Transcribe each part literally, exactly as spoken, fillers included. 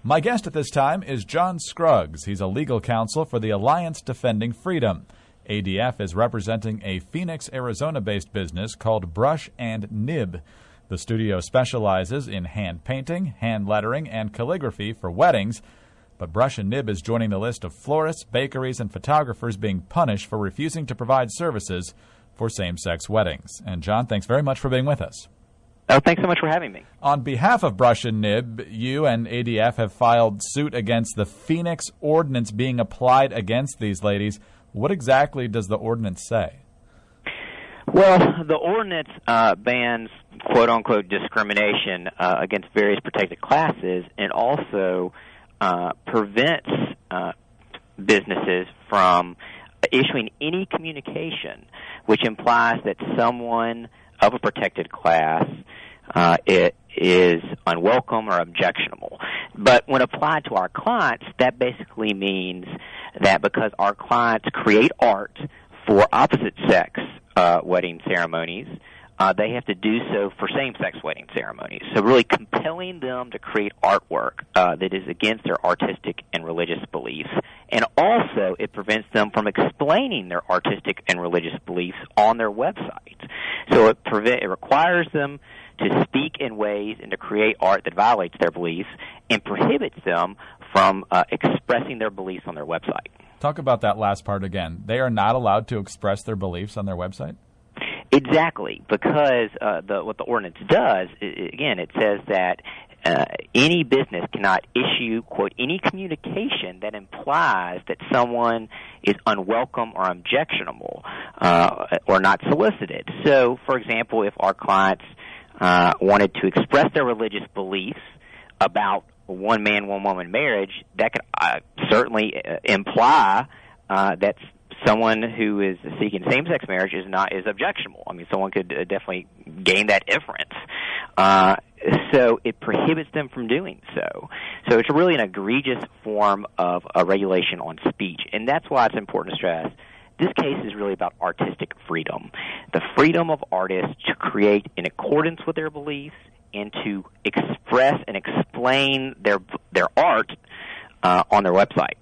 My guest at this time is John Scruggs. He's a legal counsel for the Alliance Defending Freedom. A D F is representing a Phoenix, Arizona-based business called Brush and Nib. The studio specializes in hand painting, hand lettering, and calligraphy for weddings. But Brush and Nib is joining the list of florists, bakeries, and photographers being punished for refusing to provide services for same-sex weddings. And John, thanks very much for being with us. Oh, thanks so much for having me. On behalf of Brush and Nib, you and A D F have filed suit against the Phoenix ordinance being applied against these ladies. What exactly does the ordinance say? Well, the ordinance uh, bans quote-unquote discrimination uh, against various protected classes and also uh, prevents uh, businesses from issuing any communication which implies that someone of a protected class uh, it is unwelcome or objectionable. But when applied to our clients, that basically means that because our clients create art for opposite-sex uh, wedding ceremonies, uh, they have to do so for same-sex wedding ceremonies. So really compelling them to create artwork uh, that is against their artistic and religious beliefs. And also it prevents them from explaining their artistic and religious beliefs on their websites. So it, prevent, it requires them to speak in ways and to create art that violates their beliefs and prohibits them from uh, expressing their beliefs on their website. Talk about that last part again. They are not allowed to express their beliefs on their website? Exactly, because uh, the, what the ordinance does, is, again, it says that uh, any business cannot issue, quote, any communication that implies that someone is unwelcome or objectionable uh, or not solicited. So, for example, if our clients uh, wanted to express their religious beliefs about one-man, one-woman marriage, that could uh, certainly uh, imply uh, that someone who is seeking same-sex marriage is not is objectionable. I mean, someone could uh, definitely gain that inference. Uh, so it prohibits them from doing so. So it's really an egregious form of a regulation on speech, and that's why it's important to stress this case is really about artistic freedom, the freedom of artists to create in accordance with their beliefs and to express and explain their their art uh, on their website.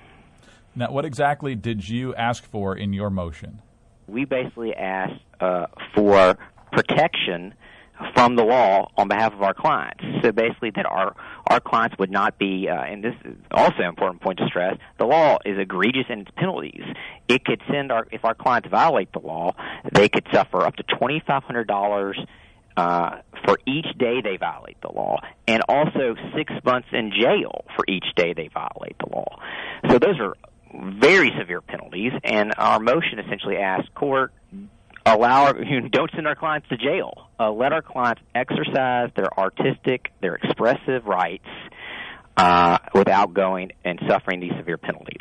Now, what exactly did you ask for in your motion? We basically asked uh, for protection from the law on behalf of our clients. So basically that our, our clients would not be, uh, and this is also an important point to stress, the law is egregious in its penalties. It could send our, if our clients violate the law, they could suffer up to twenty-five hundred dollars Uh, for each day they violate the law, and also six months in jail for each day they violate the law. So those are very severe penalties, and our motion essentially asks court, allow our, don't send our clients to jail. Uh, let our clients exercise their artistic, their expressive rights uh, without going and suffering these severe penalties.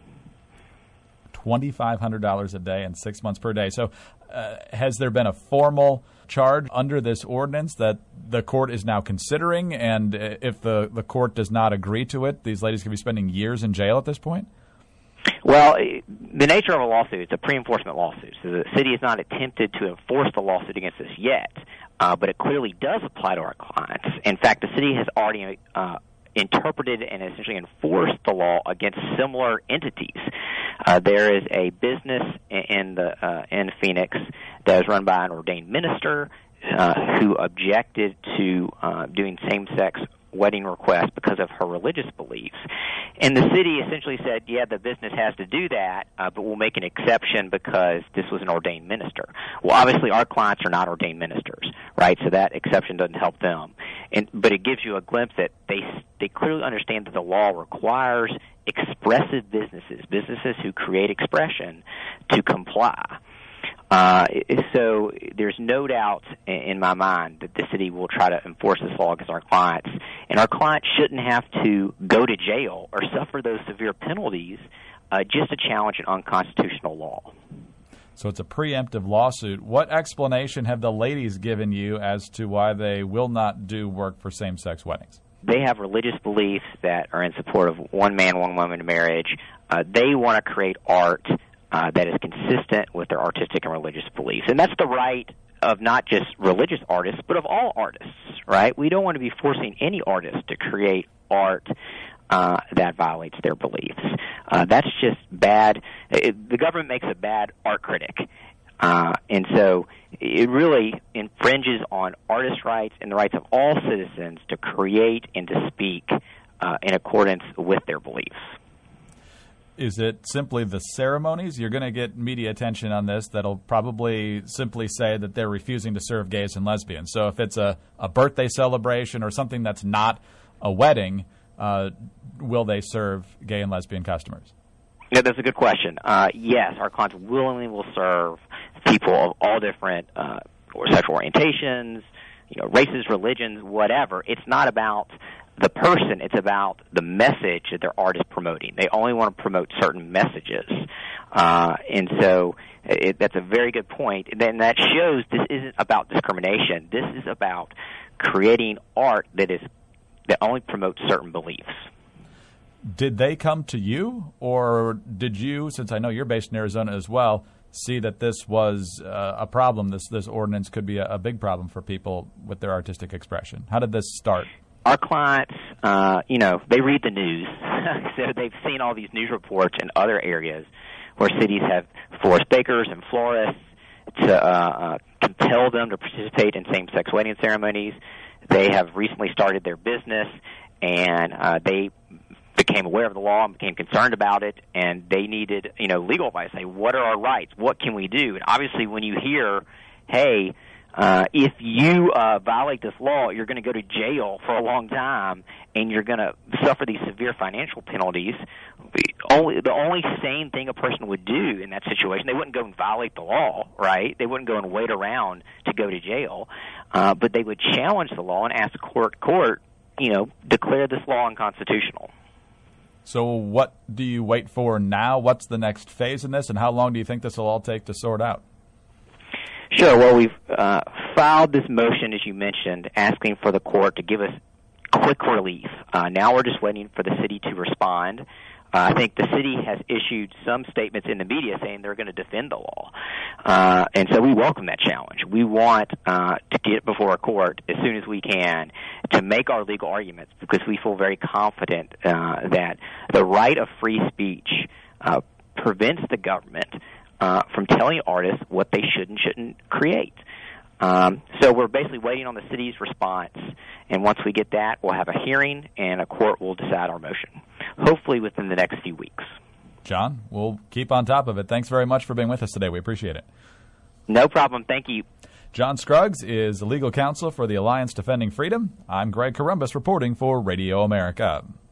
twenty-five hundred dollars a day and six months per day. So uh, has there been a formal charge under this ordinance that the court is now considering? And if the, the court does not agree to it, these ladies could be spending years in jail at this point? Well, the nature of a lawsuit, it's a pre-enforcement lawsuit. So the city has not attempted to enforce the lawsuit against us yet, uh, but it clearly does apply to our clients. In fact, the city has already uh, interpreted and essentially enforced the law against similar entities. Uh, there is a business in the uh, in Phoenix that is run by an ordained minister uh, who objected to uh, doing same-sex wedding requests because of her religious beliefs. And the city essentially said, yeah, the business has to do that, uh, but we'll make an exception because this was an ordained minister. Well, obviously our clients are not ordained ministers, right? So that exception doesn't help them. And, but it gives you a glimpse that they, they clearly understand that the law requires expressive businesses, businesses who create expression, to comply. Uh, so there's no doubt in my mind that the city will try to enforce this law against our clients. And our clients shouldn't have to go to jail or suffer those severe penalties uh, just to challenge an unconstitutional law. So it's a preemptive lawsuit. What explanation have the ladies given you as to why they will not do work for same-sex weddings? They have religious beliefs that are in support of one man, one woman marriage. Uh, they want to create art Uh, that is consistent with their artistic and religious beliefs. And that's the right of not just religious artists, but of all artists, right? We don't want to be forcing any artist to create art uh, that violates their beliefs. Uh, that's just bad. It, the government makes a bad art critic. Uh, and so it really infringes on artists' rights and the rights of all citizens to create and to speak uh, in accordance with their beliefs. Is it simply the ceremonies? You're going to get media attention on this that'll probably simply say that they're refusing to serve gays and lesbians. So if it's a, a birthday celebration or something that's not a wedding, uh, will they serve gay and lesbian customers? Yeah, that's a good question. Uh, yes, our clients willingly will serve people of all different uh, or sexual orientations, you know, races, religions, whatever. It's not about the person. It's about the message that their art is promoting. They only want to promote certain messages. Uh, and so it, that's a very good point. And then that shows this isn't about discrimination. This is about creating art that is that only promotes certain beliefs. Did they come to you, or did you, since I know you're based in Arizona as well, see that this was uh, a problem, this this ordinance could be a, a big problem for people with their artistic expression? How did this start? Our clients, uh, you know, they read the news, so they've seen all these news reports in other areas where cities have forced bakers and florists to uh, uh, compel them to participate in same-sex wedding ceremonies. They have recently started their business, and uh, they became aware of the law and became concerned about it, and they needed, you know, legal advice. Say, what are our rights? What can we do? And obviously, when you hear, hey, uh, if you uh, violate this law, you're going to go to jail for a long time, and you're going to suffer these severe financial penalties. Only the only sane thing a person would do in that situation, they wouldn't go and violate the law, right? They wouldn't go and wait around to go to jail, uh, but they would challenge the law and ask the court, court, you know, declare this law unconstitutional. So what do you wait for now? What's the next phase in this, and how long do you think this will all take to sort out? Sure. Well, we've uh, filed this motion, as you mentioned, asking for the court to give us quick relief. Uh, now we're just waiting for the city to respond. Uh, I think the city has issued some statements in the media saying they're going to defend the law. Uh, and so we welcome that challenge. We want uh, to get before a court as soon as we can to make our legal arguments, because we feel very confident uh, that the right of free speech uh, prevents the government uh, from telling artists what they should and shouldn't create. Um, so we're basically waiting on the city's response, and once we get that, we'll have a hearing, and a court will decide our motion, hopefully within the next few weeks. John, we'll keep on top of it. Thanks very much for being with us today. We appreciate it. No problem. Thank you. John Scruggs is legal counsel for the Alliance Defending Freedom. I'm Greg Columbus reporting for Radio America.